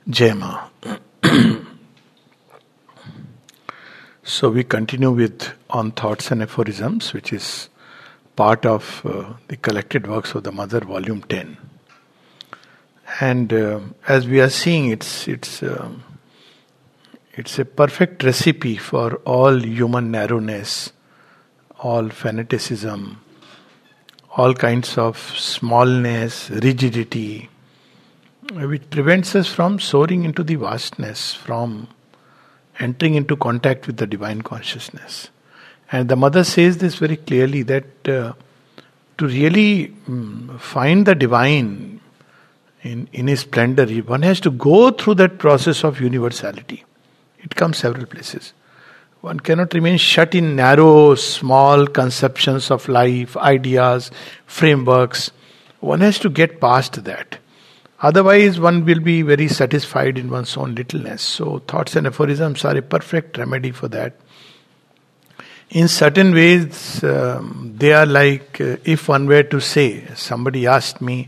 Jema. So we continue with On Thoughts and Aphorisms, which is part of the collected works of the Mother, Volume 10. And as we are seeing, it's a perfect recipe for all human narrowness, all fanaticism, all kinds of smallness, rigidity, which prevents us from soaring into the vastness, from entering into contact with the divine consciousness. And the Mother says this very clearly, that to really find the divine in his splendor, one has to go through that process of universality. It comes several places. One cannot remain shut in narrow, small conceptions of life, ideas, frameworks. One has to get past that. Otherwise, one will be very satisfied in one's own littleness. So, thoughts and aphorisms are a perfect remedy for that. In certain ways, they are like, if one were to say, somebody asked me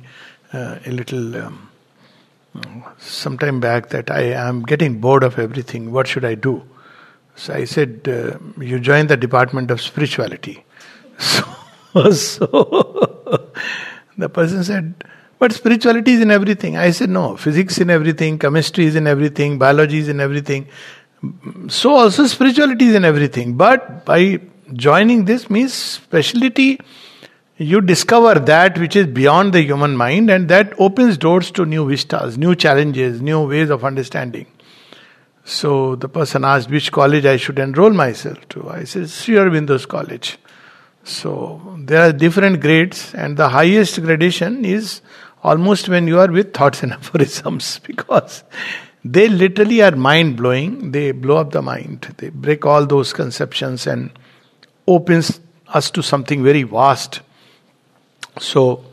sometime back that I am getting bored of everything, what should I do? So I said, you join the Department of Spirituality. So the person said, but spirituality is in everything. I said, no, physics in everything, chemistry is in everything, biology is in everything. So also spirituality is in everything. But by joining this means speciality, you discover that which is beyond the human mind, and that opens doors to new vistas, new challenges, new ways of understanding. So the person asked which college I should enroll myself to. I said, Sri Aurobindo's college. So there are different grades, and the highest gradation is almost when you are with thoughts and aphorisms, because they literally are mind-blowing. They blow up the mind. They break all those conceptions and opens us to something very vast. So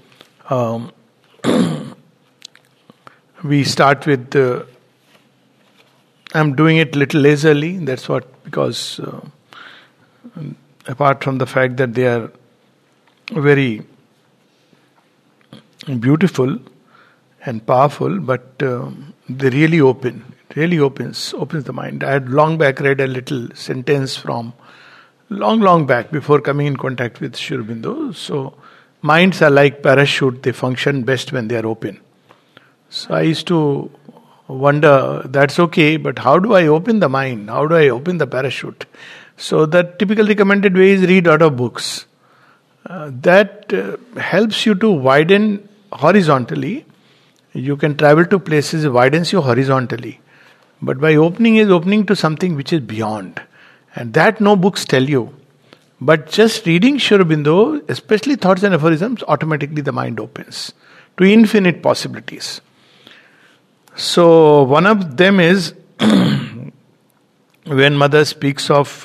we start with I'm doing it little lazily. That's what, because apart from the fact that they are very beautiful and powerful, but they really opens the mind. I had long back read a little sentence from long back before coming in contact with Sri Aurobindo. So minds are like parachute; they function best when they are open. So I used to wonder, that's okay, but how do I open the mind? How do I open the parachute? So the typical recommended way is read out of books. That helps you to widen horizontally. You can travel to places, it widens you horizontally. But by opening is opening to something which is beyond. And that no books tell you. But just reading Sri Aurobindo, especially thoughts and aphorisms, automatically the mind opens to infinite possibilities. So one of them is when Mother speaks of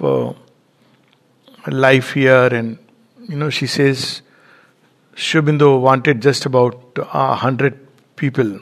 life here, and she says Sri Aurobindo wanted just about 100 people.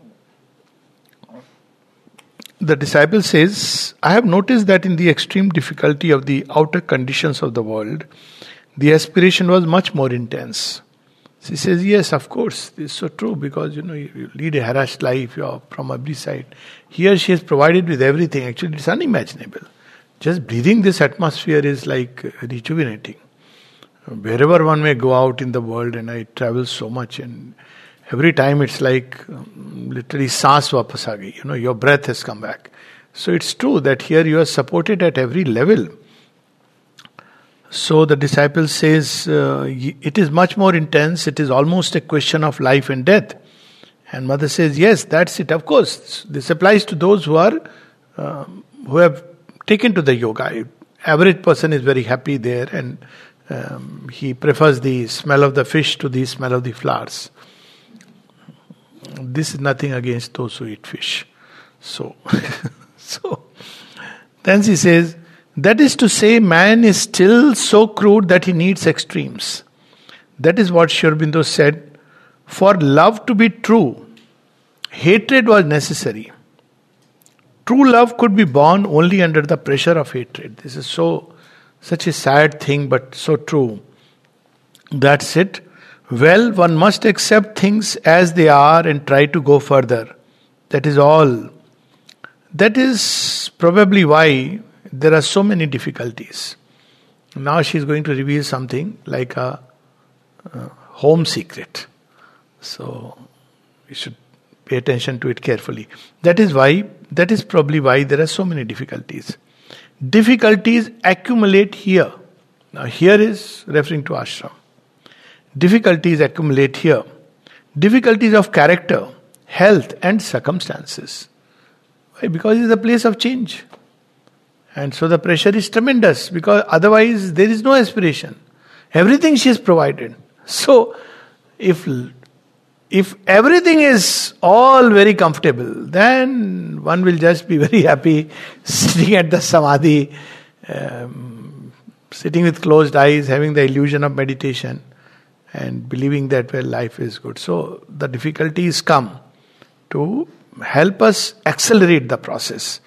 The disciple says, I have noticed that in the extreme difficulty of the outer conditions of the world, the aspiration was much more intense. She says, yes, of course, this is so true, because you lead a harassed life, you are from every side. Here she is provided with everything. Actually, it's unimaginable. Just breathing this atmosphere is like rejuvenating. Wherever one may go out in the world, and I travel so much, and every time it's like literally saans vapas aa gayi. Your breath has come back. So it's true that here you are supported at every level. So the disciple says, it is much more intense. It is almost a question of life and death. And Mother says, yes, that's it. Of course, this applies to those who have taken to the yoga. Average person is very happy there, and he prefers the smell of the fish to the smell of the flowers. This is nothing against those who eat fish. So then she says, that is to say, man is still so crude that he needs extremes. That is what Sri Aurobindo said. For love to be true, hatred was necessary. True love could be born only under the pressure of hatred. This is such a sad thing, but so true. That's it. Well, one must accept things as they are and try to go further. That is all That is probably why there are so many difficulties. Now she is going to reveal something like a home secret. So we should pay attention to it carefully. That is probably why there are so many difficulties. Difficulties accumulate here. Now here is referring to ashram. Difficulties accumulate here. Difficulties of character, health and circumstances. Why? Because it is a place of change. And so the pressure is tremendous, because otherwise there is no aspiration. Everything she has provided. So if everything is all very comfortable, then one will just be very happy sitting at the samadhi, sitting with closed eyes, having the illusion of meditation and believing that, well, life is good. So the difficulties come to help us accelerate the process.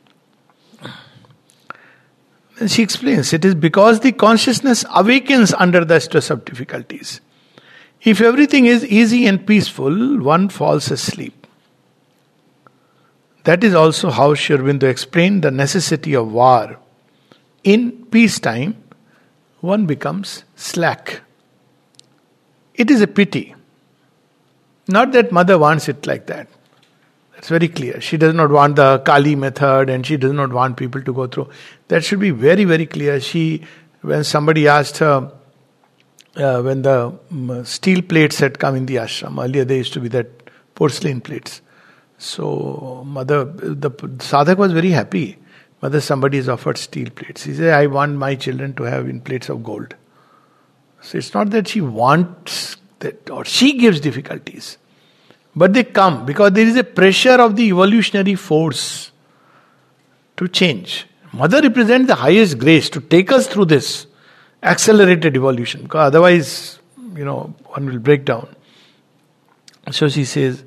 And she explains, it is because the consciousness awakens under the stress of difficulties. If everything is easy and peaceful, one falls asleep. That is also how Sri Aurobindo explained the necessity of war. In peacetime, one becomes slack. It is a pity. Not that mother wants it like that. That's very clear. She does not want the Kali method and she does not want people to go through. That should be very, very clear. When somebody asked her, when the steel plates had come in the ashram, earlier there used to be that porcelain plates. So the sadhak was very happy. Mother, somebody has offered steel plates. He said, I want my children to have in plates of gold. So it's not that she wants that or she gives difficulties. But they come because there is a pressure of the evolutionary force to change. Mother represents the highest grace to take us through this accelerated evolution. Because otherwise, one will break down. So she says,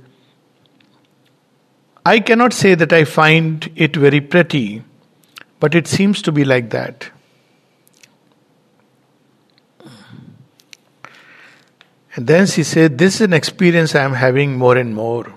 I cannot say that I find it very pretty, but it seems to be like that. And then she said, this is an experience I am having more and more.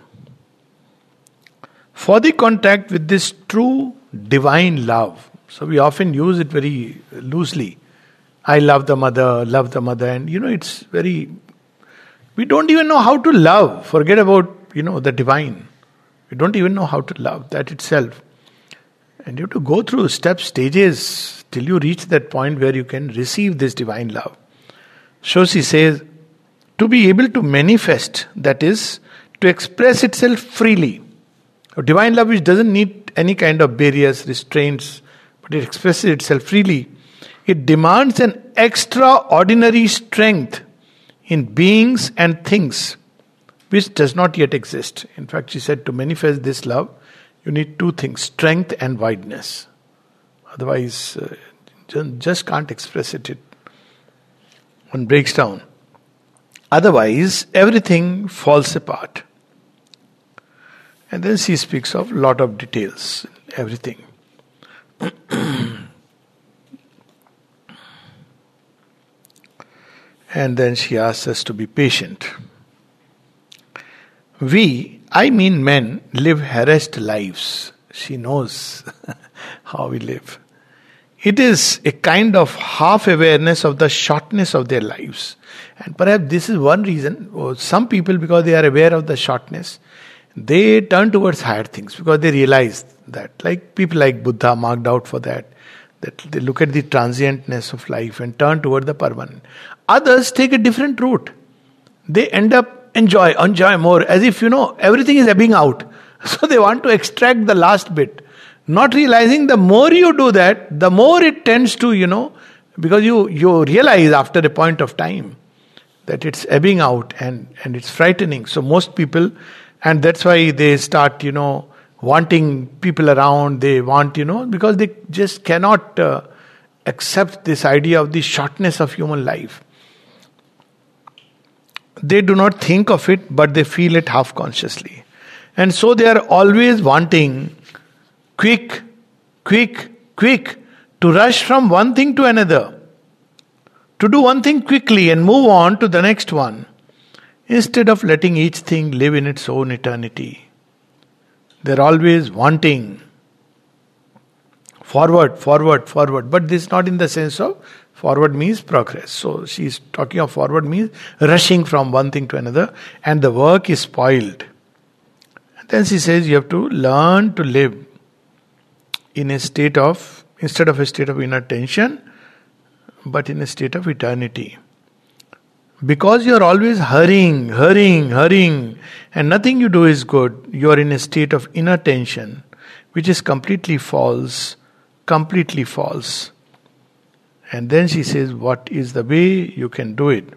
For the contact with this true divine love. So we often use it very loosely. I love the mother, and it's very... We don't even know how to love. Forget about, the divine. We don't even know how to love that itself. And you have to go through stages till you reach that point where you can receive this divine love. So she says, to be able to manifest, that is, to express itself freely. A divine love which doesn't need any kind of barriers, restraints, but it expresses itself freely. It demands an extraordinary strength in beings and things which does not yet exist. In fact, she said to manifest this love, you need two things, strength and wideness. Otherwise, just can't express it. One breaks down. Otherwise, everything falls apart. And then she speaks of a lot of details, everything. And then she asks us to be patient. Men, live harassed lives. She knows how we live. It is a kind of half-awareness of the shortness of their lives. And perhaps this is one reason, some people, because they are aware of the shortness, they turn towards higher things because they realize that. Like people like Buddha marked out for that they look at the transientness of life and turn toward the permanent. Others take a different route. They end up enjoy more, as if, everything is ebbing out. So they want to extract the last bit. Not realizing the more you do that, the more it tends to, because you realize after a point of time that it's ebbing out and it's frightening. So most people, and that's why they start, wanting people around, they want, because they just cannot accept this idea of the shortness of human life. They do not think of it, but they feel it half consciously. And so they are always wanting quick, to rush from one thing to another, to do one thing quickly and move on to the next one, instead of letting each thing live in its own eternity. They're always wanting Forward, forward, forward. But this is not in the sense of forward means progress. So she's talking of forward means rushing from one thing to another, and the work is spoiled. And then she says you have to learn to live in a state of, instead of a state of inner tension, but in a state of eternity. Because you are always hurrying, and nothing you do is good, you are in a state of inner tension, which is completely false. And then she says, what is the way you can do it?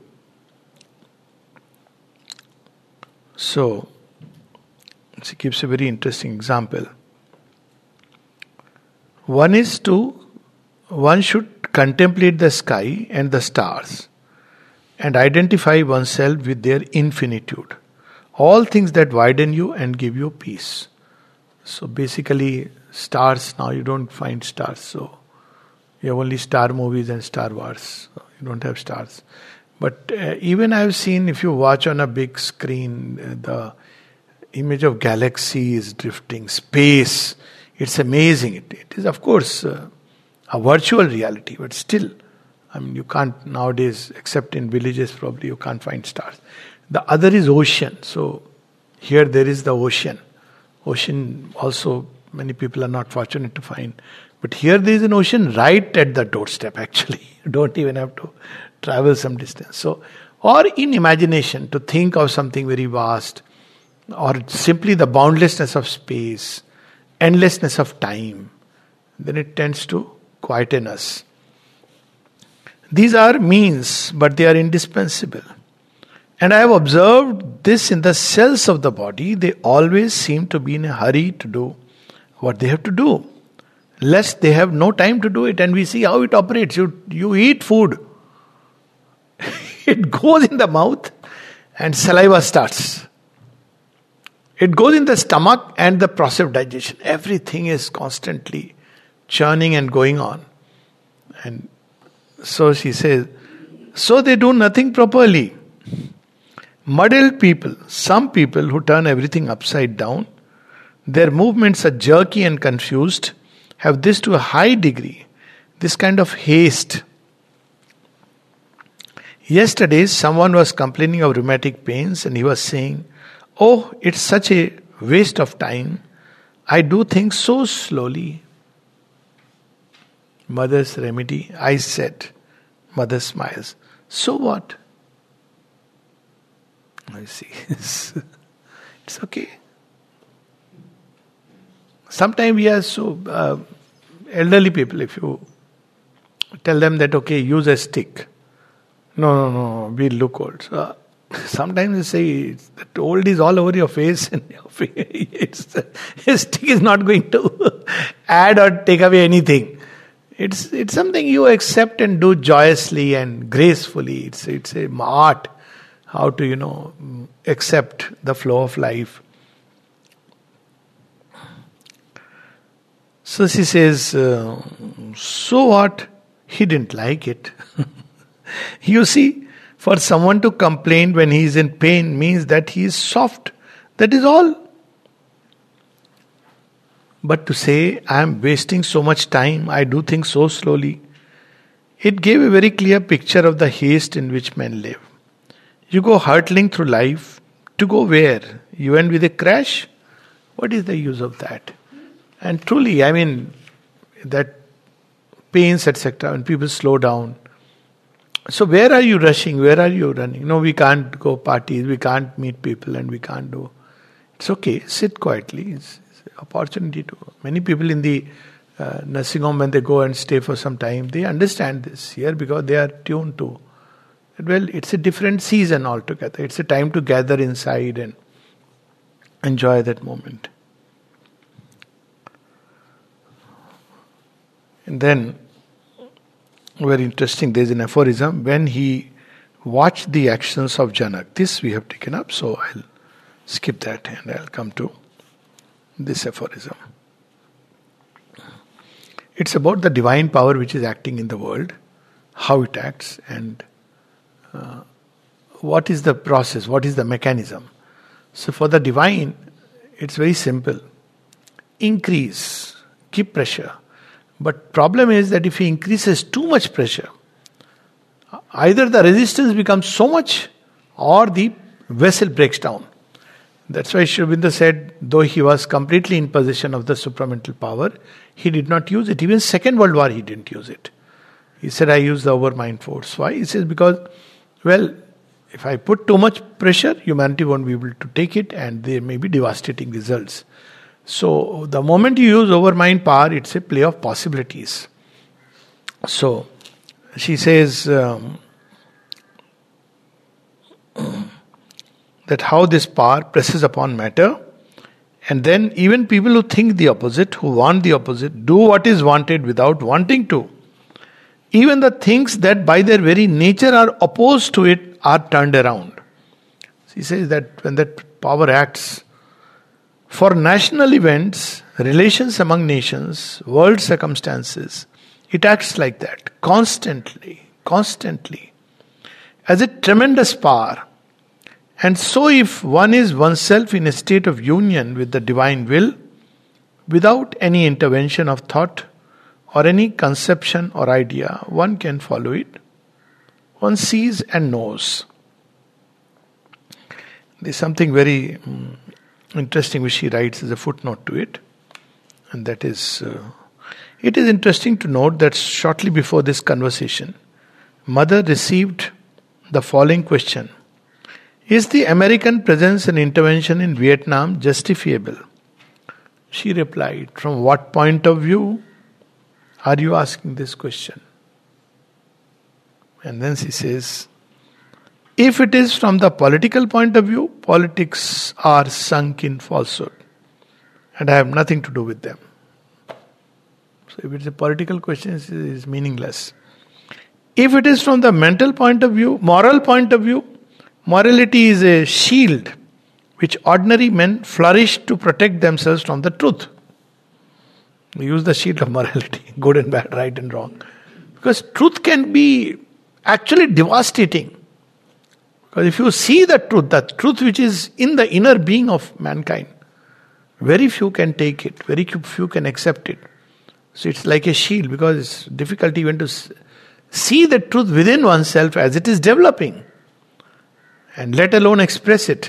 So, she gives a very interesting example. One should contemplate the sky and the stars and identify oneself with their infinitude. All things that widen you and give you peace. So basically, stars, now you don't find stars. So you have only star movies and Star Wars. So you don't have stars. But even I have seen, if you watch on a big screen, the image of galaxies drifting, space, it's amazing. It is, of course, a virtual reality, but still, I mean, you can't nowadays, except in villages probably, you can't find stars. The other is ocean. So here there is the ocean. Ocean also, many people are not fortunate to find. But here there is an ocean right at the doorstep actually. You don't even have to travel some distance. So, or in imagination, to think of something very vast, or simply the boundlessness of space, endlessness of time, then it tends to quieten us. These are means, but they are indispensable. And I have observed this in the cells of the body. They always seem to be in a hurry to do what they have to do, lest they have no time to do it. And we see how it operates. You eat food, it goes in the mouth and saliva starts. It goes in the stomach and the process of digestion. Everything is constantly churning and going on. And so she says, so they do nothing properly. Muddled people, some people who turn everything upside down, their movements are jerky and confused, have this to a high degree, this kind of haste. Yesterday, someone was complaining of rheumatic pains and he was saying, oh, it's such a waste of time. I do things so slowly. Mother's remedy, I said. Mother smiles. So what? I see. It's okay. Sometimes we are so elderly people, if you tell them that, okay, use a stick. No, we look old. So, sometimes they say that old is all over your face and your face. A stick is not going to add or take away anything. It's something you accept and do joyously and gracefully. It's a art, how to, accept the flow of life. So she says, so what? He didn't like it. You see, for someone to complain when he is in pain means that he is soft. That is all. But to say, I am wasting so much time, I do things so slowly, it gave a very clear picture of the haste in which men live. You go hurtling through life, to go where? You end with a crash? What is the use of that? And truly, I mean, that pains, etc., when people slow down. So where are you rushing? Where are you running? No, we can't go parties, we can't meet people, and we can't do. It's okay, sit quietly. It's an opportunity to. Many people in the nursing home, when they go and stay for some time, they understand this here because they are tuned to. Well, it's a different season altogether. It's a time to gather inside and enjoy that moment. And then, very interesting, there's an aphorism, when he watched the actions of Janak. This we have taken up, so I'll skip that and I'll come to this aphorism. It's about the divine power which is acting in the world, how it acts, and what is the process, what is the mechanism. So for the divine, it's very simple. Increase, keep pressure. But problem is that if he increases too much pressure, either the resistance becomes so much or the vessel breaks down. That's why Sri Aurobindo said, though he was completely in possession of the supramental power, he did not use it. Even Second World War, he didn't use it. He said, I use the overmind force. Why? He says, because, well, if I put too much pressure, humanity won't be able to take it and there may be devastating results. So, the moment you use overmind power, it's a play of possibilities. So, she says that how this power presses upon matter, and then even people who think the opposite, who want the opposite, do what is wanted without wanting to. Even the things that by their very nature are opposed to it are turned around. She says that when that power acts, for national events, relations among nations, world circumstances, it acts like that, constantly, as a tremendous power. And so if one is oneself in a state of union with the divine will, without any intervention of thought or any conception or idea, one can follow it. One sees and knows. There's something very interesting which she writes as a footnote to it. And that is, it is interesting to note that shortly before this conversation, Mother received the following question. Is the American presence and intervention in Vietnam justifiable? She replied, from what point of view are you asking this question? And then she says, if it is from the political point of view, politics are sunk in falsehood. And I have nothing to do with them. So if it's a political question, it is meaningless. If it is from the mental point of view, moral point of view, morality is a shield which ordinary men flourish to protect themselves from the truth. We use the shield of morality, good and bad, right and wrong. Because truth can be actually devastating. Because if you see the truth which is in the inner being of mankind, very few can take it, very few can accept it. So it's like a shield because it's difficult even to see the truth within oneself as it is developing. And let alone express it.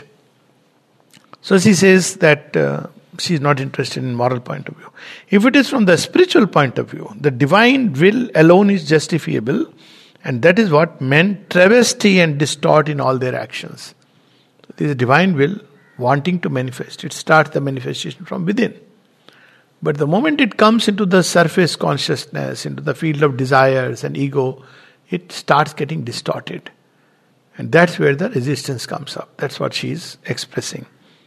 So she says that she is not interested in moral point of view. If it is from the spiritual point of view, the divine will alone is justifiable, and that is what men travesty and distort in all their actions. There is a divine will wanting to manifest. It starts the manifestation from within. But the moment it comes into the surface consciousness, into the field of desires and ego, it starts getting distorted. And that's where the resistance comes up. That's what she is expressing.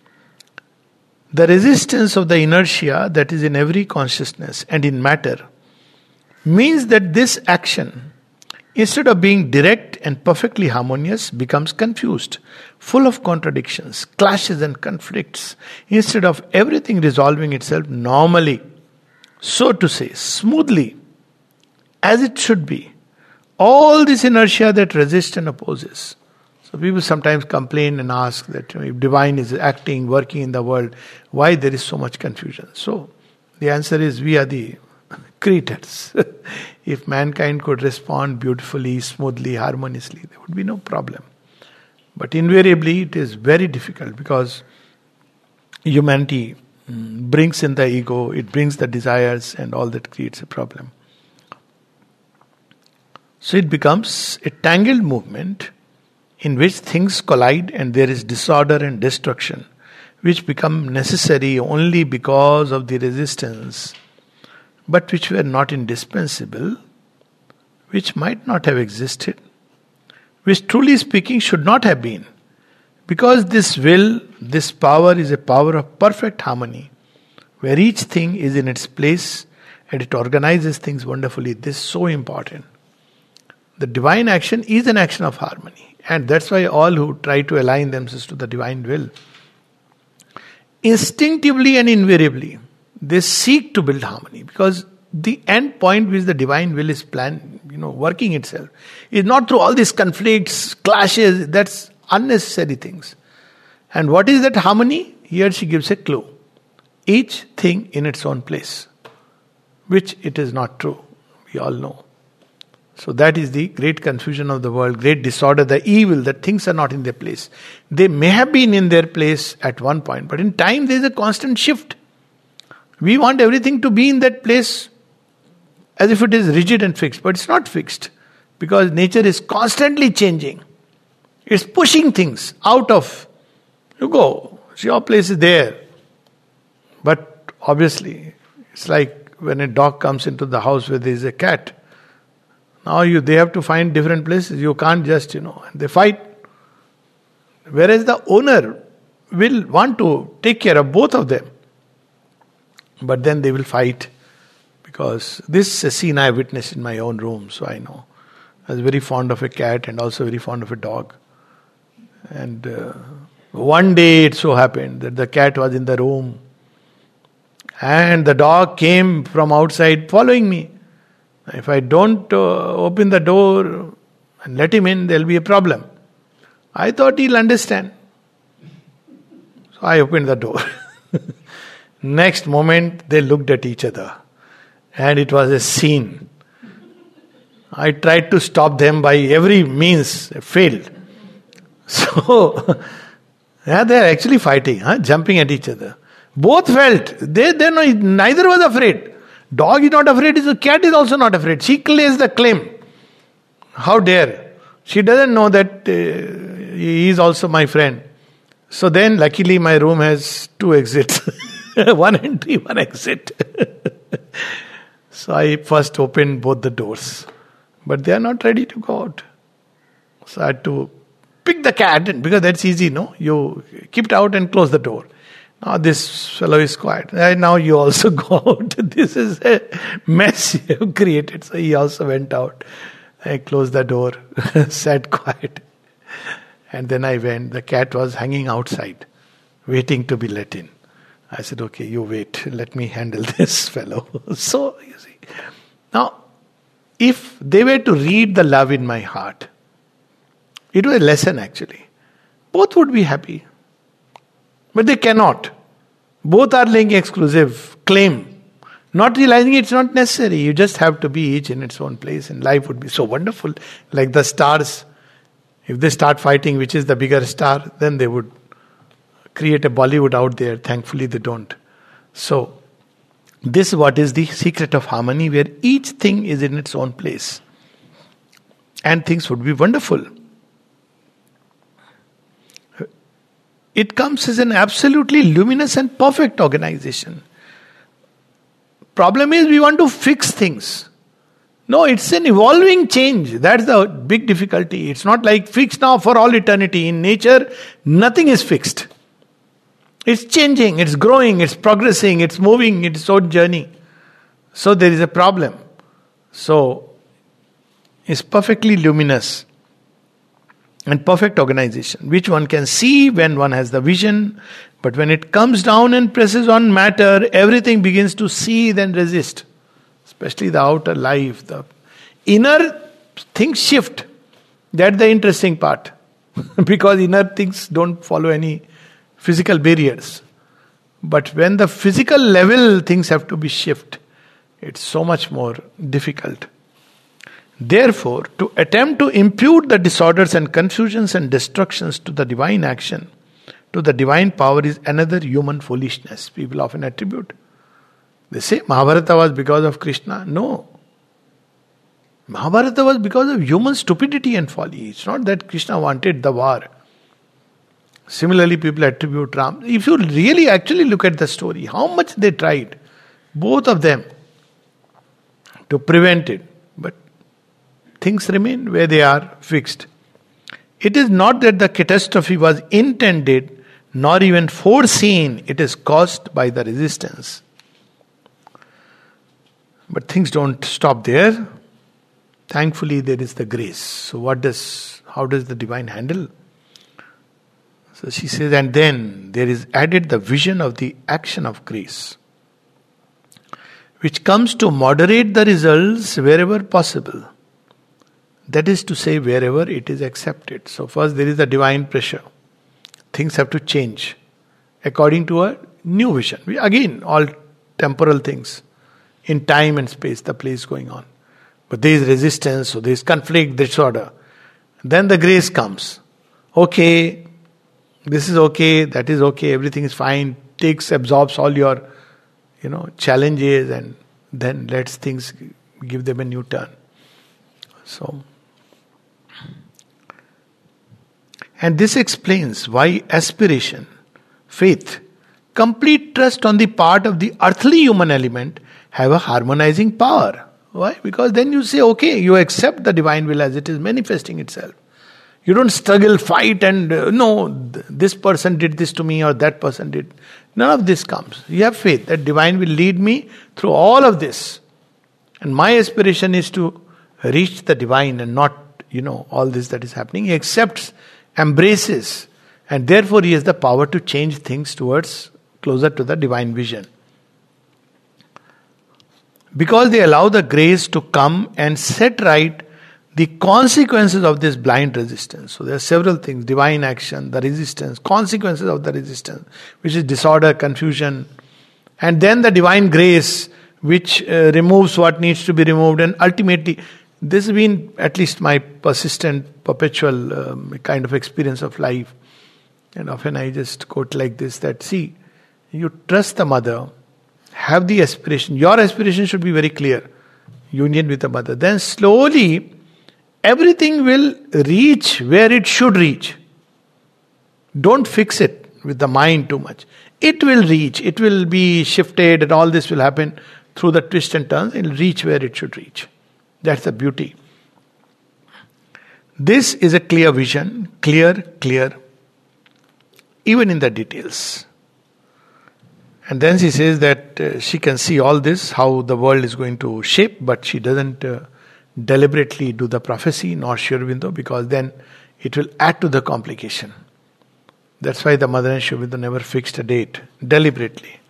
The resistance of the inertia that is in every consciousness and in matter means that this action, instead of being direct and perfectly harmonious, becomes confused, full of contradictions, clashes and conflicts, instead of everything resolving itself normally, so to say, smoothly, as it should be. All this inertia that resists and opposes. So people sometimes complain and ask that if divine is acting, working in the world, why there is so much confusion? So the answer is we are the creators. If mankind could respond beautifully, smoothly, harmoniously, there would be no problem. But invariably it is very difficult because humanity brings in the ego, it brings the desires and all that creates a problem. So it becomes a tangled movement in which things collide and there is disorder and destruction, which become necessary only because of the resistance, but which were not indispensable, which might not have existed, which truly speaking should not have been, because this will, this power is a power of perfect harmony, where each thing is in its place and it organizes things wonderfully. This is so important. The divine action is an action of harmony. And that's why all who try to align themselves to the divine will, instinctively and invariably, they seek to build harmony. Because the end point which the divine will is planned, working itself, is not through all these conflicts, clashes, that's unnecessary things. And what is that harmony? Here she gives a clue. Each thing in its own place. which it is not true. We all know. So that is the great confusion of the world, great disorder, the evil, that things are not in their place. They may have been in their place at one point, but in time there is a constant shift. We want everything to be in that place as if it is rigid and fixed, but it's not fixed, because nature is constantly changing. It's pushing things out of, you go, your place is there. But obviously, it's like when a dog comes into the house where there is a cat. Now they have to find different places. You can't just, they fight. Whereas the owner will want to take care of both of them. But then they will fight. Because this is a scene I witnessed in my own room, so I know. I was very fond of a cat and also very fond of a dog. And one day it so happened that the cat was in the room. And the dog came from outside following me. If I don't open the door and let him in, there will be a problem. I thought he'll understand. So I opened the door. Next moment, they looked at each other. And it was a scene. I tried to stop them by every means, failed. So, yeah, they are actually fighting, jumping at each other. Both felt, neither was afraid. Dog is not afraid, the cat is also not afraid. She lays the claim. How dare? She doesn't know that he is also my friend. So then, luckily, my room has 2 exits. One entry, one exit. So I first opened both the doors. But they are not ready to go out. So I had to pick the cat, because that's easy, no? You keep it out and close the door. Now this fellow is quiet. And now you also go out. This is a mess you have created. So he also went out. I closed the door, sat quiet. And then I went. The cat was hanging outside, waiting to be let in. I said, okay, you wait. Let me handle this fellow. So, you see. Now, if they were to read the love in my heart, it was a lesson actually. Both would be happy. But they cannot. Both are laying exclusive claim. Not realizing it's not necessary. You just have to be each in its own place, and life would be so wonderful. Like the stars. If they start fighting which is the bigger star, then they would create a Bollywood out there. Thankfully they don't. So, this is what is the secret of harmony, where each thing is in its own place. And things would be wonderful. It comes as an absolutely luminous and perfect organization. Problem is we want to fix things. No, it's an evolving change. That's the big difficulty. It's not like fixed now for all eternity. In nature, nothing is fixed. It's changing, it's growing, it's progressing, it's moving its own journey. So there is a problem. So, it's perfectly luminous and perfect organization, which one can see when one has the vision. But when it comes down and presses on matter, everything begins to seethe and resist. Especially the outer life. The inner things shift. That's the interesting part. Because inner things don't follow any physical barriers. But when the physical level things have to be shift, it's so much more difficult. Therefore, to attempt to impute the disorders and confusions and destructions to the divine action, to the divine power, is another human foolishness people often attribute. They say Mahabharata was because of Krishna. No. Mahabharata was because of human stupidity and folly. It's not that Krishna wanted the war. Similarly, people attribute Ram. If you really actually look at the story, how much they tried, both of them, to prevent it. But things remain where they are, fixed. It is not that the catastrophe was intended, nor even foreseen. It is caused by the resistance. But things don't stop there. Thankfully, there is the grace. So how does the divine handle? So she says, and then there is added the vision of the action of grace, which comes to moderate the results wherever possible. That is to say, wherever it is accepted. So first there is the divine pressure. Things have to change according to a new vision. Again, all temporal things. in time and space, the play is going on. But there is resistance, so there is conflict, disorder. Then the grace comes. Okay, this is okay, that is okay, everything is fine, absorbs all your, challenges, and then lets things give them a new turn. So, and this explains why aspiration, faith, complete trust on the part of the earthly human element have a harmonizing power. Why? Because then you say, okay, you accept the divine will as it is manifesting itself. You don't struggle, fight, and this person did this to me or that person did. None of this comes. You have faith that divine will lead me through all of this. And my aspiration is to reach the divine and not, all this that is happening. He accepts, embraces, and therefore he has the power to change things towards closer to the divine vision. Because they allow the grace to come and set right the consequences of this blind resistance. So there are several things: divine action, the resistance, consequences of the resistance, which is disorder, confusion, and then the divine grace, which removes what needs to be removed. And ultimately, this has been at least my persistent, perpetual kind of experience of life. And often I just quote like this, that see, you trust the mother, have the aspiration, your aspiration should be very clear, union with the mother. Then slowly, everything will reach where it should reach. Don't fix it with the mind too much. It will reach, it will be shifted, and all this will happen through the twists and turns. It will reach where it should reach. That's the beauty. This is a clear vision, clear, even in the details. And then she says that she can see all this, how the world is going to shape, but she doesn't deliberately do the prophecy, nor Sri Aurobindo, because then it will add to the complication. That's why the mother and Sri Aurobindo never fixed a date, deliberately.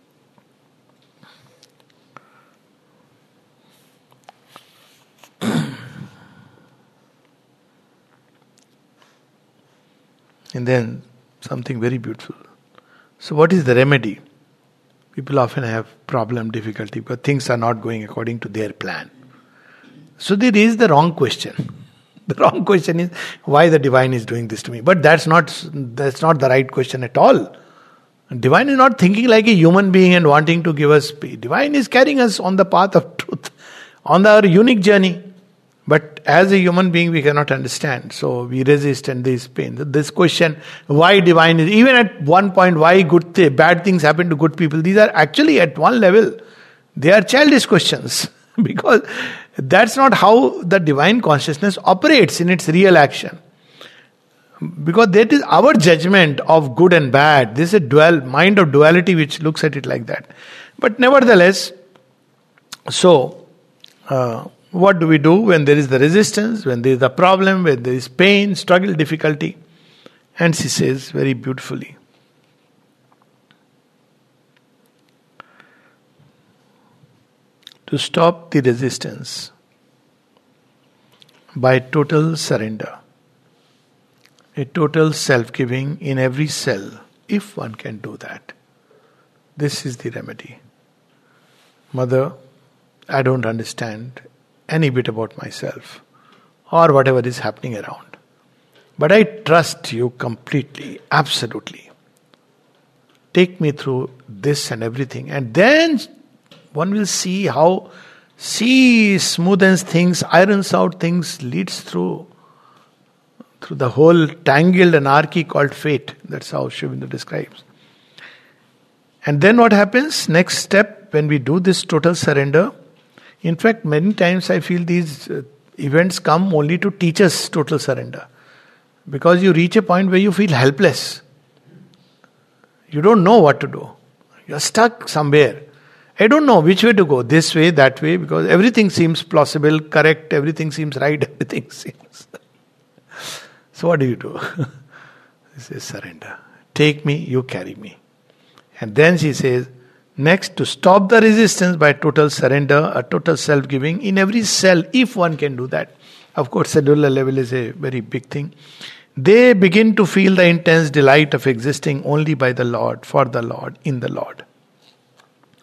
And then something very beautiful. So what is the remedy? People often have problem, difficulty, because things are not going according to their plan. So they raise the wrong question. The wrong question is, why the divine is doing this to me? But that's not the right question at all. Divine is not thinking like a human being and wanting to give us peace. Divine is carrying us on the path of truth, on our unique journey. But as a human being, we cannot understand. So we resist, and there is pain. This question, why divine is, even at one point, why bad things happen to good people, these are actually at one level, they are childish questions. Because that's not how the divine consciousness operates in its real action. Because that is our judgment of good and bad. This is a mind of duality which looks at it like that. But nevertheless, so what do we do when there is the resistance, when there is the problem, when there is pain, struggle, difficulty? And she says very beautifully, to stop the resistance by total surrender, a total self-giving in every cell, if one can do that. This is the remedy. Mother, I don't understand any bit about myself or whatever is happening around. But I trust you completely, absolutely. Take me through this and everything. And then one will see how she smoothens things, irons out things, leads through the whole tangled anarchy called fate. That's how Sri Aurobindo describes. And then what happens? Next step, when we do this total surrender, in fact, many times I feel these events come only to teach us total surrender. Because you reach a point where you feel helpless. You don't know what to do. You're stuck somewhere. I don't know which way to go, this way, that way, because everything seems plausible, correct, everything seems right, everything seems. So what do you do? This is surrender. Take me, you carry me. And then she says, next, to stop the resistance by total surrender, a total self-giving in every cell, if one can do that. Of course, cellular level is a very big thing. They begin to feel the intense delight of existing only by the Lord, for the Lord, in the Lord.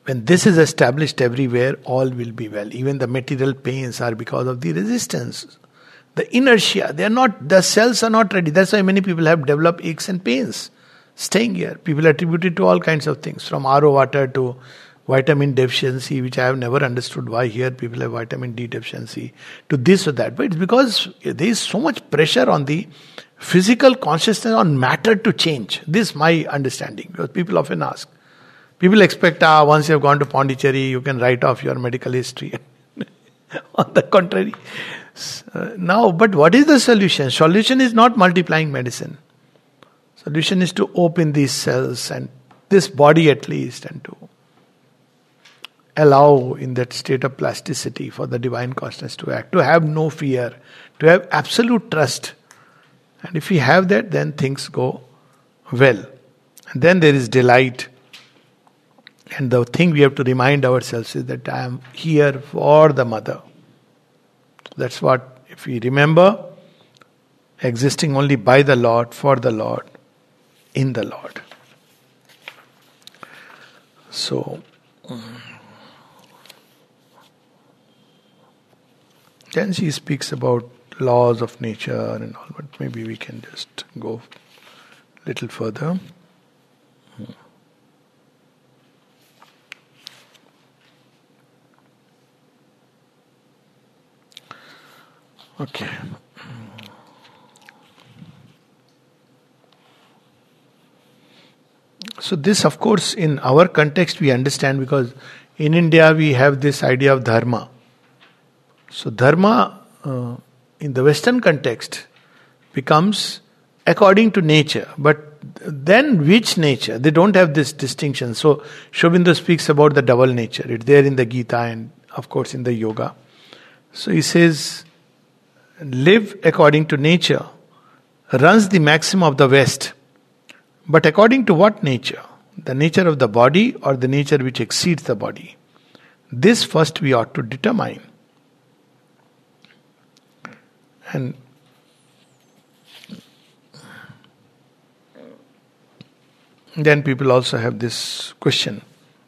When this is established everywhere, all will be well. Even the material pains are because of the resistance. The inertia, the cells are not ready. That's why many people have developed aches and pains. Staying here. People attribute it to all kinds of things. From RO water to vitamin deficiency, which I have never understood why here people have vitamin D deficiency, to this or that. But it's because there is so much pressure on the physical consciousness, on matter to change. This is my understanding. Because people often ask. People expect, once you have gone to Pondicherry, you can write off your medical history. On the contrary. But what is the solution? Solution is not multiplying medicine. Solution is to open these cells and this body at least, and to allow in that state of plasticity for the divine consciousness to act, to have no fear, to have absolute trust. And if we have that, then things go well. And then there is delight. And the thing we have to remind ourselves is that I am here for the mother. That's what, if we remember, existing only by the Lord, for the Lord, in the Lord. So, then she speaks about laws of nature and all, but maybe we can just go a little further. Okay. So this, of course, in our context we understand, because in India we have this idea of dharma. So dharma in the Western context becomes according to nature. But then which nature? They don't have this distinction. So Sri Aurobindo speaks about the double nature. It's there in the Gita and of course in the yoga. So he says, live according to nature runs the maxim of the West. But according to what nature? The nature of the body or the nature which exceeds the body? This first we ought to determine. And then people also have this question.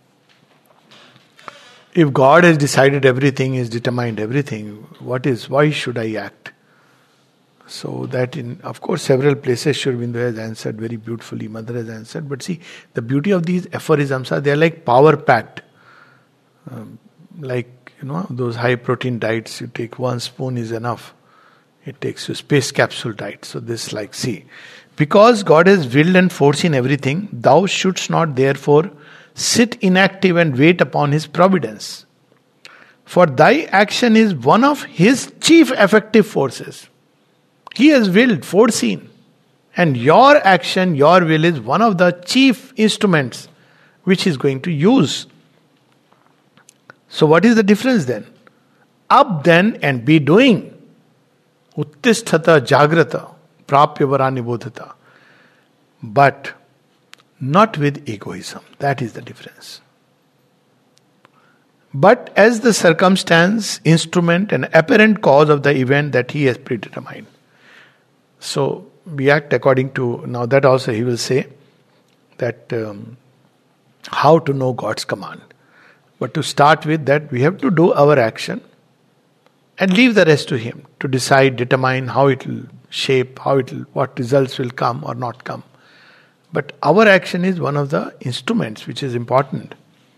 If God has decided everything, has determined everything, why should I act? So that in, of course, several places Sri Aurobindo has answered very beautifully, Mother has answered. But see, the beauty of these aphorisms are, they are like power packed. Those high protein diets, you take 1 spoon is enough. It takes you space capsule diet. So this because God has willed and foreseen everything, thou shouldst not therefore sit inactive and wait upon His providence. For thy action is one of His chief effective forces. He has willed, foreseen. And your action, your will is one of the chief instruments which He is going to use. So what is the difference then? Up then and be doing. Uttisthata jagrata prapya varani bodhata. But not with egoism. That is the difference. But as the circumstance, instrument and apparent cause of the event that He has predetermined. So we act according to, now that also he will say that how to know God's command. But to start with that, we have to do our action and leave the rest to Him to decide, determine how it will shape, what results will come or not come. But our action is one of the instruments which is important.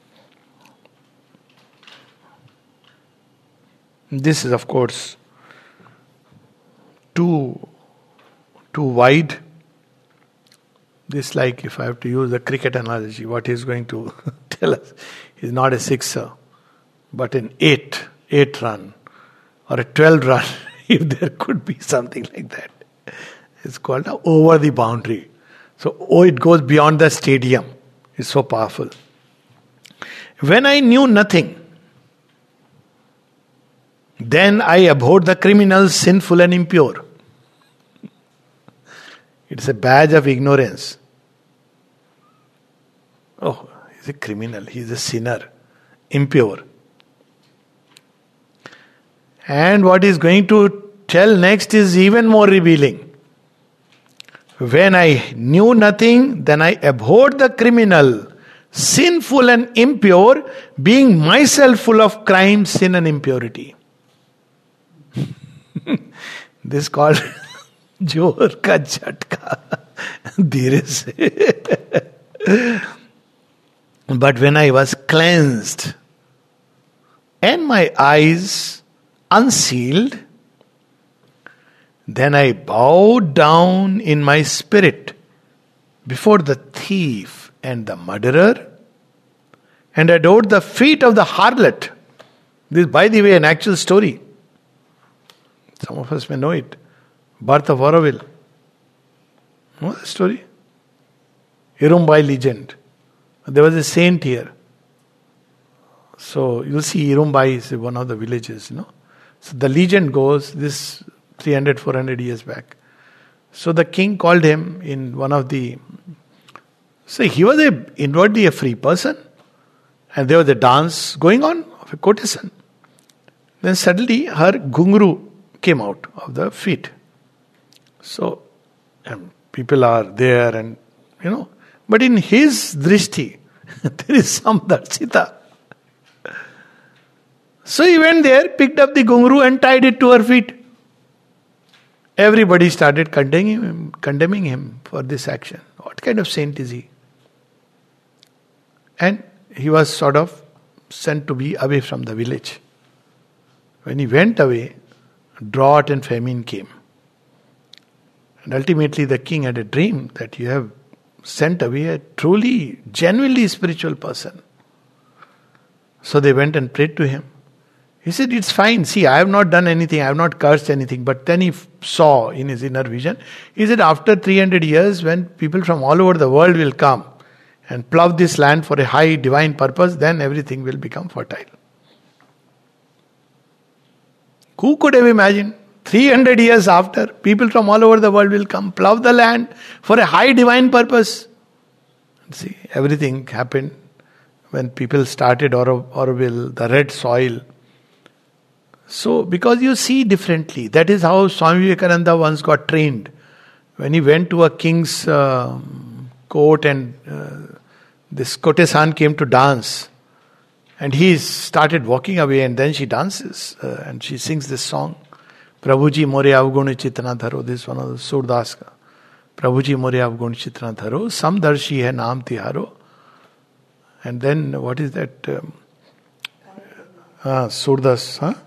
This is, of course, too wide. This, like if I have to use the cricket analogy, what he's going to tell us is not a sixer, but an 8 run or a 12 run, if there could be something like that. It's called over the boundary. So, it goes beyond the stadium. It's so powerful. When I knew nothing, then I abhorred the criminals, sinful and impure. It's a badge of ignorance. Oh, he's a criminal, he's a sinner, impure. And what he's going to tell next is even more revealing. When I knew nothing, then I abhorred the criminal, sinful and impure, being myself full of crime, sin and impurity. This called जोर का झटका धीरे से. But when I was cleansed and my eyes unsealed, then I bowed down in my spirit before the thief and the murderer, and adored the feet of the harlot. This, by the way, an actual story. Some of us may know it. Birth of Auroville. Know the story? Irumbai legend. There was a saint here. So you'll see Irumbai is one of the villages, So the legend goes, this 300, 400 years back. So the king called him in one of the... So he was inwardly a free person. And there was a dance going on of a courtesan. Then suddenly her ghungru came out of the feet. So people are there and, but in his drishti, there is some darshita. So he went there, picked up the ghungru and tied it to her feet. Everybody started condemning him for this action. What kind of saint is he? And he was sort of sent to be away from the village. When he went away, drought and famine came. And ultimately the king had a dream that you have sent away a truly, genuinely spiritual person. So they went and prayed to him. He said, it's fine. See, I have not done anything. I have not cursed anything. But then he saw in his inner vision, he said, after 300 years, when people from all over the world will come and plow this land for a high divine purpose, then everything will become fertile. Who could have imagined? 300 years after, people from all over the world will come, plow the land for a high divine purpose. See, everything happened when people started Auroville, the red soil. So, because you see differently, that is how Swami Vivekananda once got trained. When he went to a king's court and this courtesan came to dance, and he started walking away, and then she dances and she sings this song, Prabhuji more avgun chitna dharo. This is one of the Surdas ka. Prabhuji more avgun chitna dharo, samdarshi hai naam tiharo. And then what is that? Surdas, huh?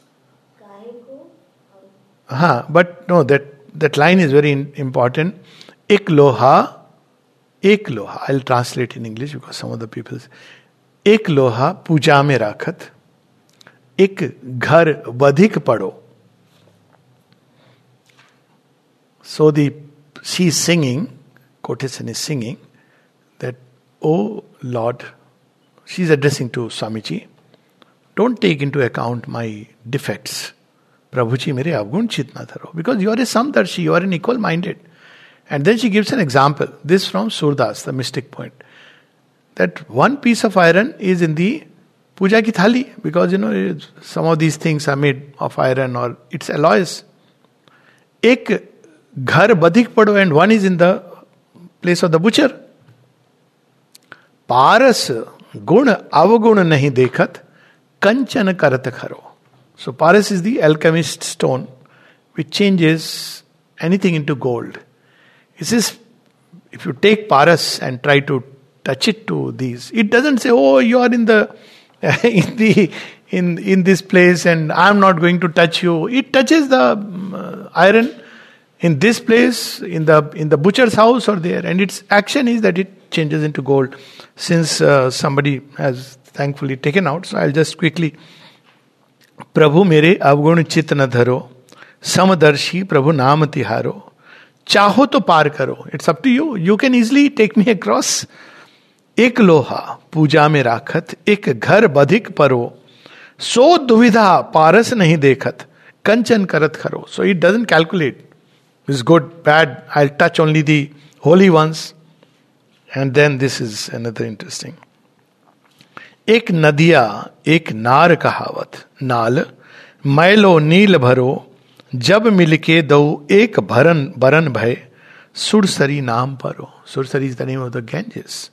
But no, that line is very important. Ek loha. I'll translate in English because some of the people say, एक लोहा पूजा में राखत, एक घर बधिक पड़ो. So she is singing, courtesan is singing, that, oh Lord, she is addressing to Swamiji, don't take into account my defects. Prabhuji mere avgun chitna dharo. Because you are a samdarshi, you are an equal-minded. And then she gives an example. This from Surdas, the mystic point. That one piece of iron is in the puja ki thali. Because, some of these things are made of iron or it's alloys. Ek ghar badhik pado, and one is in the place of the butcher. Paras gun avagun nahi dekhat, kanchan karat kharo. So paras is the alchemist stone which changes anything into gold. He says, if you take paras and try to touch it to these, it doesn't say, oh, you are in this place and I am not going to touch you. It touches the iron in this place, in the butcher's house or there, and its action is that it changes into gold. Since somebody has thankfully taken out, so I'll just quickly. Prabhu mere avgun chit na dharo, samdarshi Prabhu naam tiharo. Chaho to par karo. It's up to you. You can easily take me across. Ek loha puja mein rakhat, ek ghar badhik paro. So duvidha paras nahi dekhat, kanchan karat kharo. So it doesn't calculate. It's good, bad. I'll touch only the holy ones. And then this is another interesting. Ek nadiya, ek nar kahavat, naal, mailo neel bharo, जब मिलके दो एक बरन भय सुरसरी नाम परो. Sursari is the name of the Ganges.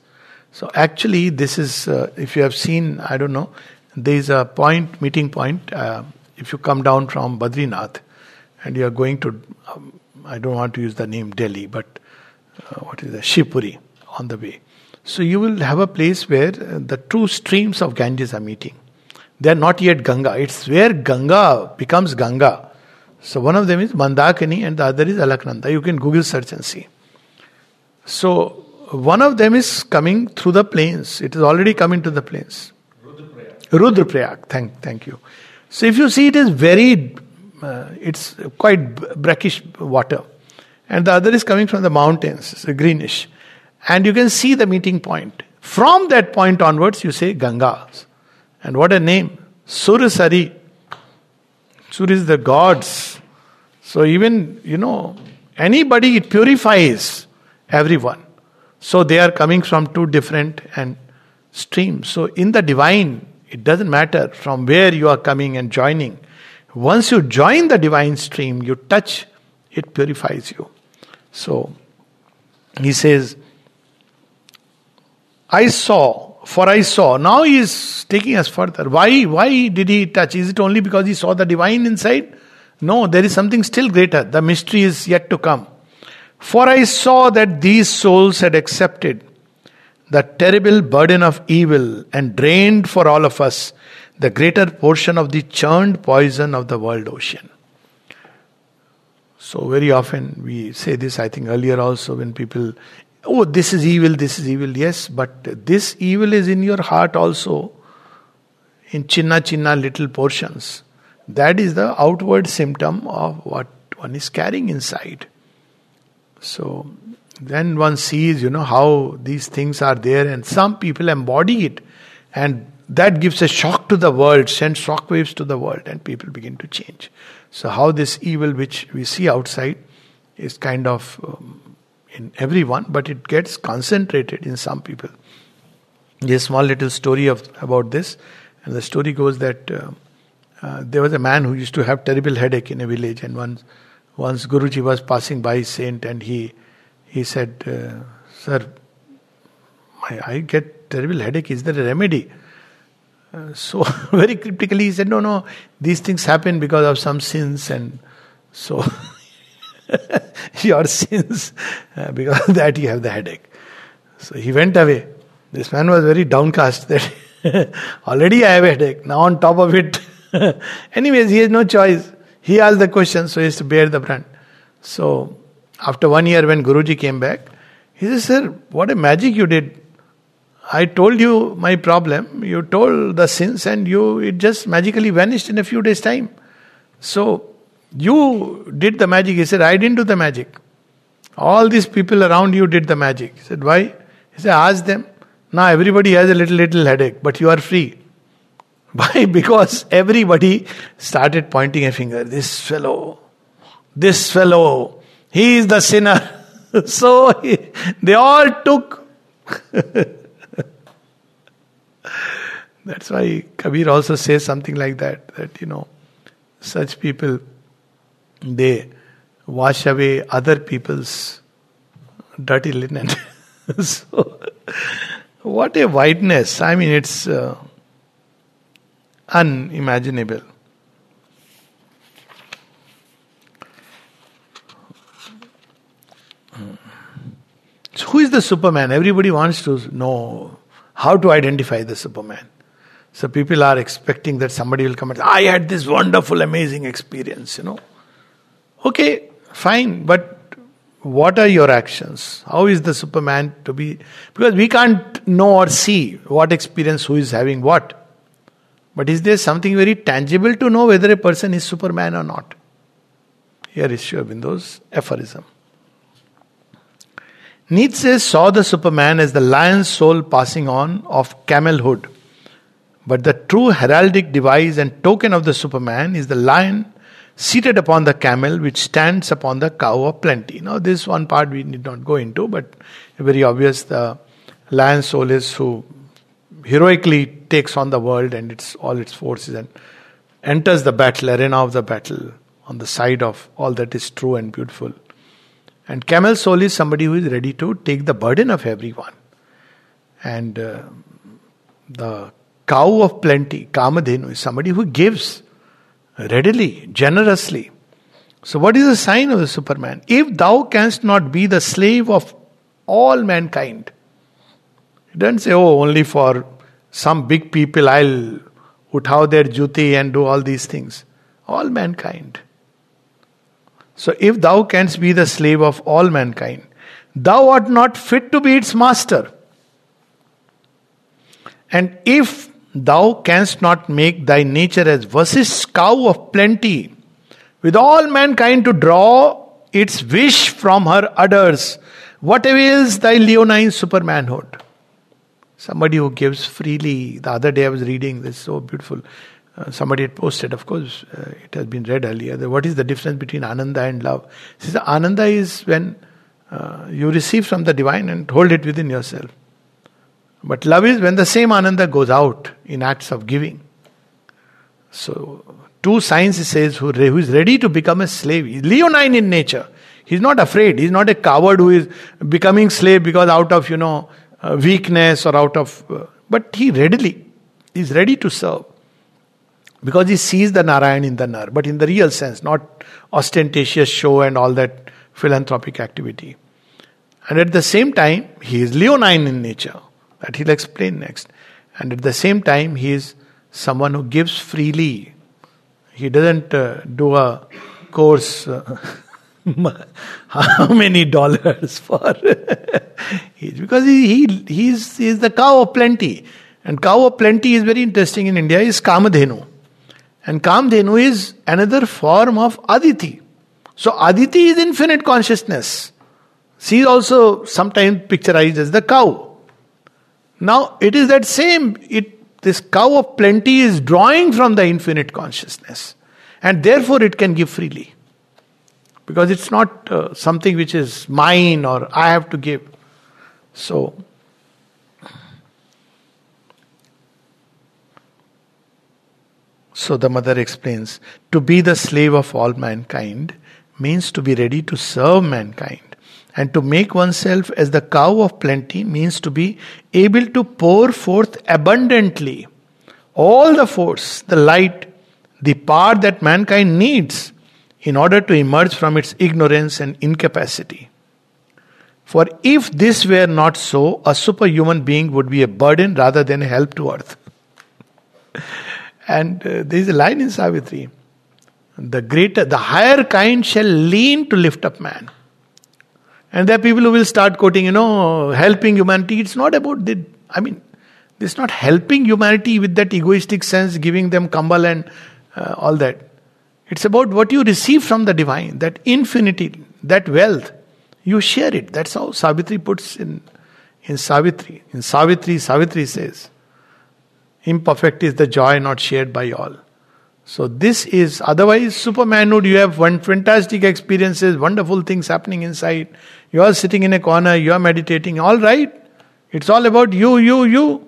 So actually this is, if you have seen, I don't know, there is a meeting point, if you come down from Badrinath and you are going to, I don't want to use the name Delhi, but what is the Shivpuri on the way. So you will have a place where the two streams of Ganges are meeting. They are not yet Ganga. It's where Ganga becomes Ganga. So one of them is Mandakini and the other is Alaknanda. You can Google search and see. So one of them is coming through the plains. It is already coming to the plains. Rudraprayag. Thank you. So if you see, it is very, it's quite brackish water. And the other is coming from the mountains. It's greenish. And you can see the meeting point. From that point onwards, you say Ganga. And what a name. Surasari. Sur is the gods. So even, anybody, it purifies everyone. So they are coming from two different streams. So in the divine, it doesn't matter from where you are coming and joining. Once you join the divine stream, you touch, it purifies you. So he says, I saw. Now he is taking us further. Why did he touch? Is it only because he saw the divine inside? No, there is something still greater. The mystery is yet to come. For I saw that these souls had accepted the terrible burden of evil and drained for all of us the greater portion of the churned poison of the world ocean. So very often we say this, I think earlier also, when people, oh, this is evil. Yes, but this evil is in your heart also, in chinna little portions. That is the outward symptom of what one is carrying inside. So then one sees, how these things are there, and some people embody it, and that gives a shock to the world, sends shock waves to the world, and people begin to change. So how this evil which we see outside is kind of in everyone, but it gets concentrated in some people. There's a small little story about this, and the story goes that there was a man who used to have terrible headache in a village, and once Guruji was passing by saint, and he said, sir, I get terrible headache, is there a remedy? So very cryptically he said, no, these things happen because of some sins, and so your sins, because of that you have the headache. So he went away. This man was very downcast that already I have a headache, now on top of it. Anyways, he has no choice. He asked the question, so he has to bear the brunt. So after 1 year when Guruji came back, he said, sir, what a magic you did. I told you my problem, you told the sins, and it just magically vanished in a few days' time. So you did the magic. He said, I didn't do the magic. All these people around you did the magic. He said, why? He said, ask them. Now everybody has a little headache, but you are free. Why? Because everybody started pointing a finger. This fellow, he is the sinner. So they all took. That's why Kabir also says something like that such people, they wash away other people's dirty linen. So, what a wideness. I mean, it's unimaginable. So who is the Superman? Everybody wants to know how to identify the Superman. So people are expecting that somebody will come and say, I had this wonderful, amazing experience, Okay, fine, but what are your actions? How is the Superman to be? Because we can't know or see what experience who is having what. But is there something very tangible to know whether a person is Superman or not? Here is Sri Aurobindo's aphorism. Nietzsche saw the Superman as the lion's soul passing on of camelhood. But the true heraldic device and token of the Superman is the lion seated upon the camel which stands upon the cow of plenty. Now this one part we need not go into, but very obvious, the lion's soul is who heroically takes on the world and all its forces and enters the battle, arena of the battle, on the side of all that is true and beautiful. And camel soul is somebody who is ready to take the burden of everyone. And the cow of plenty, Kamadhenu, is somebody who gives readily, generously. So what is the sign of the Superman? If thou canst not be the slave of all mankind. It doesn't say, oh, only for some big people I'll uthao their juti and do all these things. All mankind. So if thou canst be the slave of all mankind, thou art not fit to be its master. And if thou canst not make thy nature as Vasishtha's cow of plenty, with all mankind to draw its wish from her udders, what avails thy leonine supermanhood? Somebody who gives freely. The other day I was reading this, so beautiful. Somebody had posted, of course, it has been read earlier. What is the difference between Ananda and love? He says, Ananda is when you receive from the divine and hold it within yourself. But love is when the same Ananda goes out in acts of giving. So, two signs he says, who is ready to become a slave. He's leonine in nature. He's not afraid. He's not a coward who is becoming slave because out of, weakness or out of... but he is ready to serve. Because he sees the Narayan in the Nar, but in the real sense, not ostentatious show and all that philanthropic activity. And at the same time, he is leonine in nature. That he'll explain next. And at the same time, he is someone who gives freely. He doesn't do a course, how many dollars for... because he is the cow of plenty. And cow of plenty is very interesting in India, is Kamadhenu. And Kamadhenu is another form of Aditi. So Aditi is infinite consciousness. She is also sometimes picturized as the cow. Now it is that same, this cow of plenty is drawing from the infinite consciousness. And therefore it can give freely. Because it's not something which is mine or I have to give. So the mother explains, to be the slave of all mankind means to be ready to serve mankind. And to make oneself as the cow of plenty means to be able to pour forth abundantly all the force, the light, the power that mankind needs in order to emerge from its ignorance and incapacity. For if this were not so, a superhuman being would be a burden rather than a help to earth. And there is a line in Savitri, the higher kind shall lean to lift up man. And there are people who will start quoting, helping humanity. It's not about it's not helping humanity with that egoistic sense, giving them kambal and all that. It's about what you receive from the divine, that infinity, that wealth. You share it. That's how Savitri puts in Savitri. In Savitri, Savitri says, imperfect is the joy not shared by all. So this is, otherwise supermanhood, you have one fantastic experiences, wonderful things happening inside. You are sitting in a corner, you are meditating, all right. It's all about you.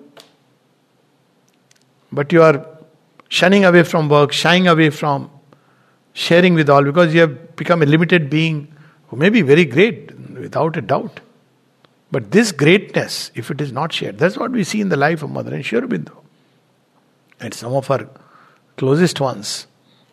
But you are shunning away from work, shying away from sharing with all, because you have become a limited being who may be very great, without a doubt. But this greatness, if it is not shared, that's what we see in the life of Mother and Sri Aurobindo. And some of our closest ones.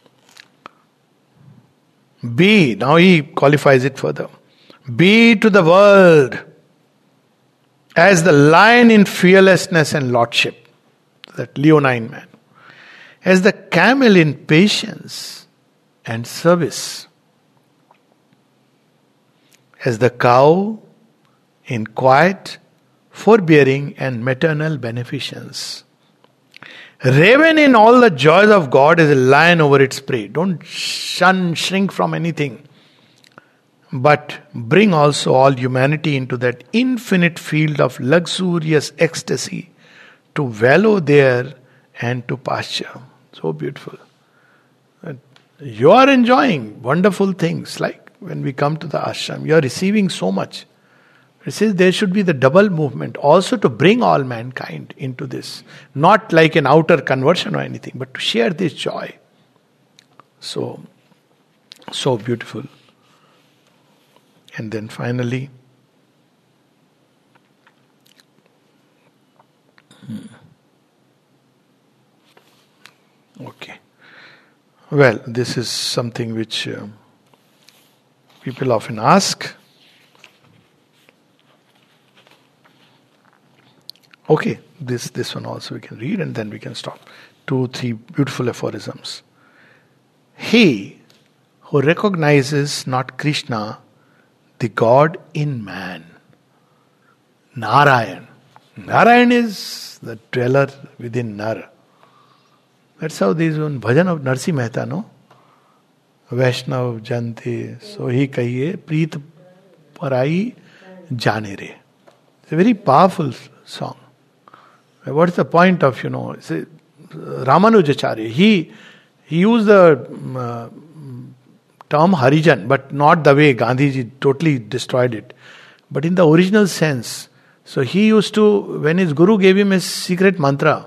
Be, now he qualifies it further. Be to the world as the lion in fearlessness and lordship, that leonine man, as the camel in patience and service, as the cow in quiet, forbearing and maternal beneficence. Raven in all the joys of God as a lion over its prey. Don't shrink from anything. But bring also all humanity into that infinite field of luxurious ecstasy to wallow there and to pasture. So beautiful. You are enjoying wonderful things, like when we come to the ashram, you are receiving so much. It says there should be the double movement also to bring all mankind into this. Not like an outer conversion or anything, but to share this joy. So beautiful. And then finally, Okay. Well, this is something which people often ask. Okay, this one also we can read and then we can stop. 2, 3 beautiful aphorisms. He who recognizes not Krishna, the God in man. Narayan. Narayan is the dweller within Nar. That's how there is one bhajan of Narsi Mehta, no? Vaishnav Jante, so he kahiye, Preet Parai Jane Re. It's a very powerful song. What is the point of, Ramanujacharya? He used the term Harijan, but not the way Gandhiji totally destroyed it. But in the original sense. So he used to, when his guru gave him his secret mantra,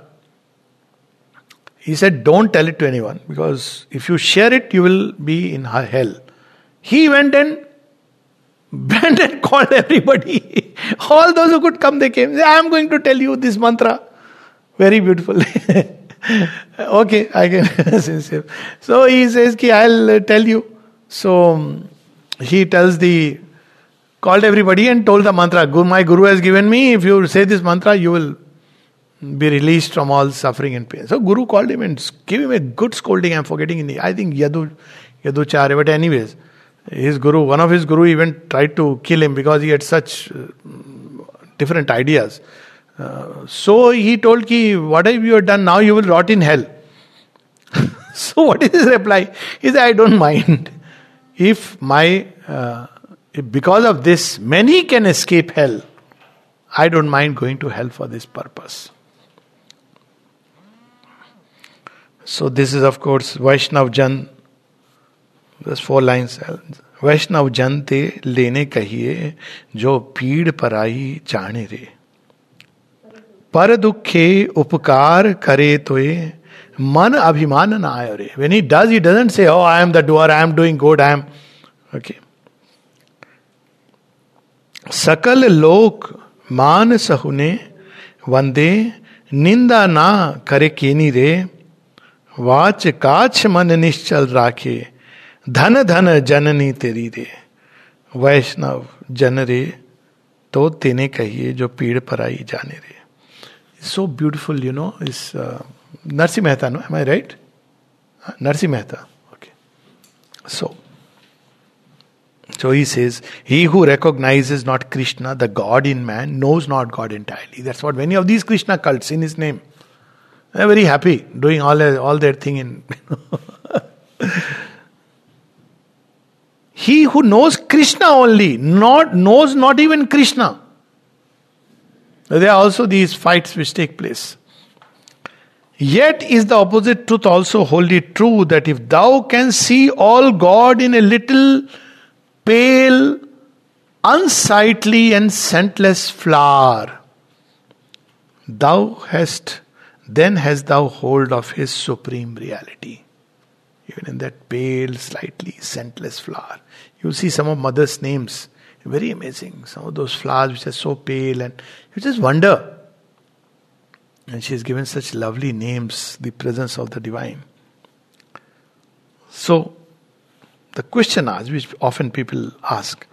he said, don't tell it to anyone, because if you share it, you will be in hell. He went and called everybody. All those who could come, they came. I am going to tell you this mantra. Very beautiful. Okay, I can. So he says, I'll tell you. So he called everybody and told the mantra. My guru has given me, if you say this mantra, you will be released from all suffering and pain. So Guru called him and gave him a good scolding. I'm forgetting I think Yaducharya, but anyways, one of his guru even tried to kill him because he had such different ideas. So he told whatever you have done now, you will rot in hell. So what is his reply? He said, I don't mind. If because of this, many can escape hell, I don't mind going to hell for this purpose. So this is of course Vaishnav Jan. There's 4 lines. Vaishnav Jan te lene kahiye jo peed parai jaane re. Par dukhe upkar kare toye man abhiman na aayo re. When he doesn't say, oh, I am the doer, I am doing good, I am. Okay. Sakal lok मान सहुने वंदे निंदा ना करे केनी रे watch काछ मन निश्चल राखे धन धन जननी तेरी रे वैष्णव जन रे तो तेने कहिए जो पीड़ पराई जाने रे. So beautiful, is Narsi Mehta, no? Am I right? Narsi Mehta. Okay. So he says, he who recognizes not Krishna, the God in man, knows not God entirely. That's what many of these Krishna cults in his name. They're very happy doing all their thing in. He who knows Krishna only, knows not even Krishna. There are also these fights which take place. Yet is the opposite truth also wholly true, that if thou canst see all God in a little pale, unsightly and scentless flower, then hast thou hold of his supreme reality. Even in that pale, slightly scentless flower. You see some of mother's names, very amazing. Some of those flowers which are so pale, and you just wonder. And she has given such lovely names, the presence of the divine. So, the question asked, which often people ask,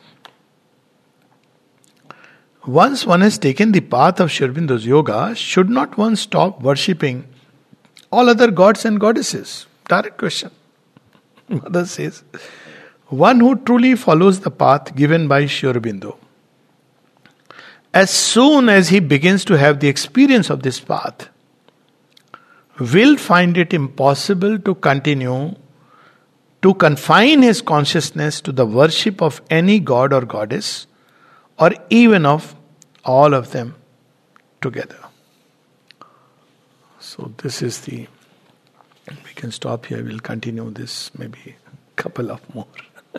once one has taken the path of Sri Aurobindo's yoga, should not one stop worshipping all other gods and goddesses? Direct question. Mother says, one who truly follows the path given by Sri Aurobindo, as soon as he begins to have the experience of this path, will find it impossible to continue to confine his consciousness to the worship of any god or goddess, or even of all of them together. So this is we can stop here, we'll continue this maybe a couple of more.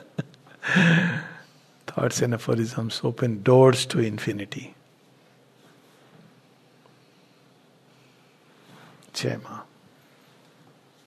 Thoughts and aphorisms open doors to infinity. Jai Ma.